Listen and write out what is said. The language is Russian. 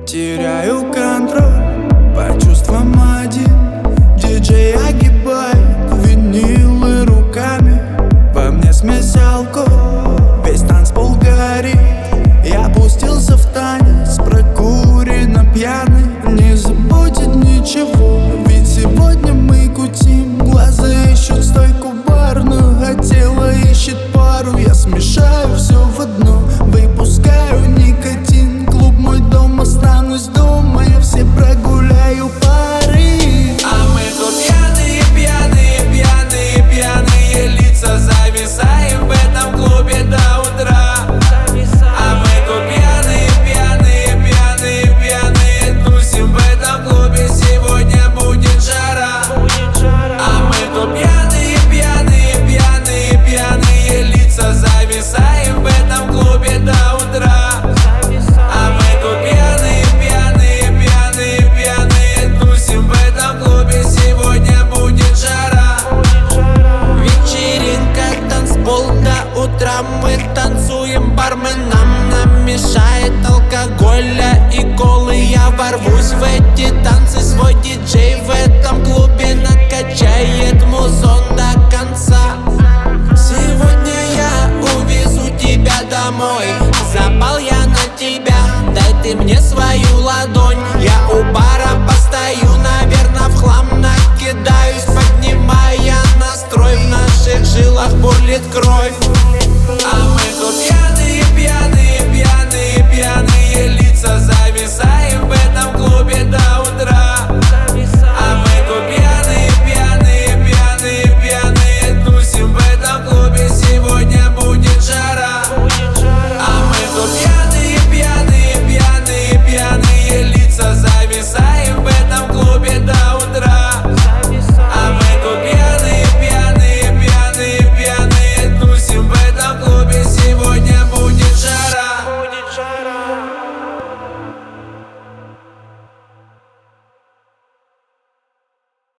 Теряю контроль по чувствам один. Диджей огибает винилы руками. Во мне смесь алкоголь, весь танцпол горит. Я пустился в танец, прокуренно пьяный. Не забудет ничего, ведь сегодня мы кутим. Глаза ищут стойку барную, а тело ищет пару. Я смешаю все в одно, выпускаю никотин. Клуб мой дом, останусь дома, я все прогуляю пары. А мы тут пьяные, пьяные, пьяные, пьяные лица. Зависаем в этом клубе до утра. А мы тут пьяные, пьяные, пьяные, пьяные, тусим в этом клубе, сегодня будет жара. А мы тут пьяные, пьяные, пьяные, пьяные лица. Зависаем в этом клубе до утра. А мы тут пьяные, пьяные, пьяные, пьяные, тусим в этом клубе, сегодня будет жара. Вечеринка, танцпол до утра. Мы танцуем, бармен нам мешает алкоголя и колы. Я ворвусь в эти танцы, свой диджей в этом клубе накачает музон до конца. Сегодня я увезу тебя домой, запал я на тебя, дай ты мне свой